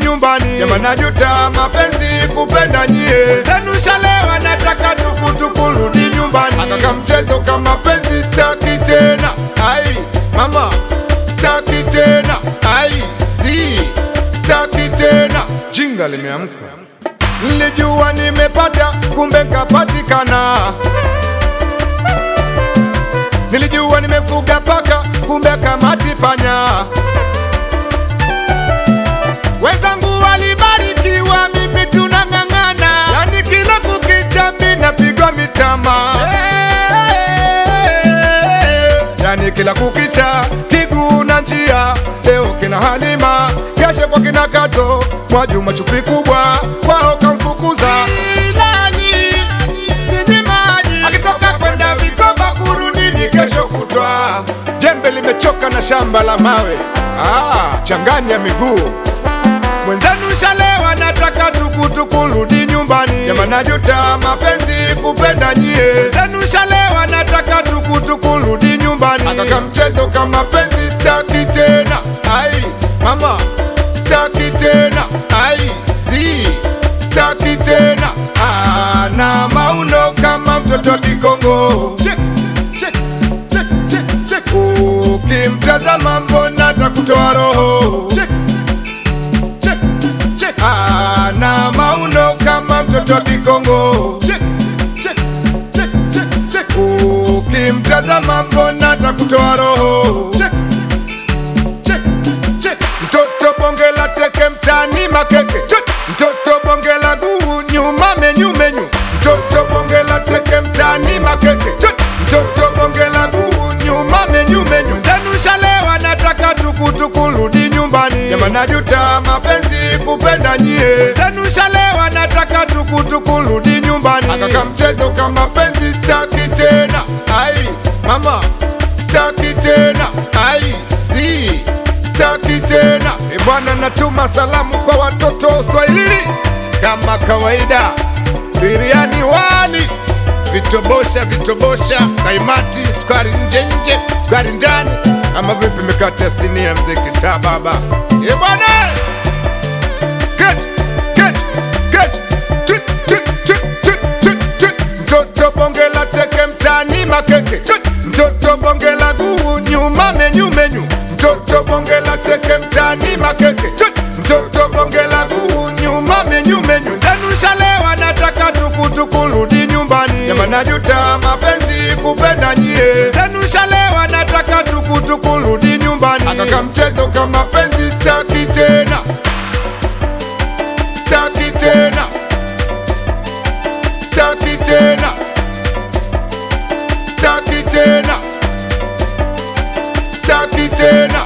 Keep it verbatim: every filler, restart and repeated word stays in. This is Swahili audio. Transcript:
nyumbani. Jamani najuta mapenzi kupenda nyie, zenu shalewa nataka tukutuku rudi nyumbani. Akaka mchezo kama penzi staki tena, ai mama staki tena, ai zi staki tena. Jinga limeamka. Nilijua nimepata kumbe kapatikana, nilijua nimefuga paka kumbe kamati panya. Wenzangu walibarikiwa mimi tunang'ang'ana, yani kila kukicha mimi napigwa mitama, yani kila kukicha kiguu na njia. Leo kina Halima, kesho kwa kina Kato, Mwajuma chupi kubwa kwao kamfukuza. Ilani sinimani akitoka kwenda Vikoba kurudi ni kesho kutwa. Jembe limechoka na shamba la mawe, ah, changanya miguu. Mwenzenu shalewa nataka tukutuku rudi nyumbani. Jamani najuta mapenzi kupenda nyie, zenu shalewa nataka tukutuku rudi nyumbani. Akaka mchezo kama penzi staki tena, ai mama staki tena, ai zi staki tena. Ah, na mauno kama mtoto wa Kikongo. Check, check, check, check, check. Ukimtazama mbona takutoa roho. Check, check, check. Ah, na mauno kama mtoto wa Kikongo. Check, check, check, check, check. Ukimtazama mbona takutoa roho. Check, check, check. Mtoto bonge la teke mtani makeke. Check. Mtoto bonge la guu nyuma menyu menyu. Mtoto bonge la teke mtani makeke. Check. Mtoto bonge la guu nyuma menyu menyu. Zenu shalewa nataka tukutuku rudi nyumbani. Jamani najuta mapenzi kupenda nyie, zenu shalewa nataka tukutuku rudi nyumbani. Akaka mchezo kama penzi staki tena, ai mama staki tena, ai zi staki tena. E bwana, natuma salamu kwa watoto Swahili kama kawaida, biriani wali vitobosha vitobosha, kaimati sukari nje nje sukari ndani, ama vipi mikate ya sinia mzee Kitaa baba. E bwana, get get get chit chit chit chit chit chit. Mtoto bonge la teke mtani makeke. Chit. Mtoto bonge la guu nyuma menyu menyu. Mtoto bonge la teke mtani makeke. Chit. Mtoto bonge la guu nyuma menyu menyu. Zenu shalewa nataka tukutuku rudi nyumbani. Jamani najuta mapenzi kupenda nyie, zenu shalewa nataka tukutuku rudi nyumbani. Akaka mchezo kama penzi staki tena, staki tena, staki tena, staki tena, staki tena.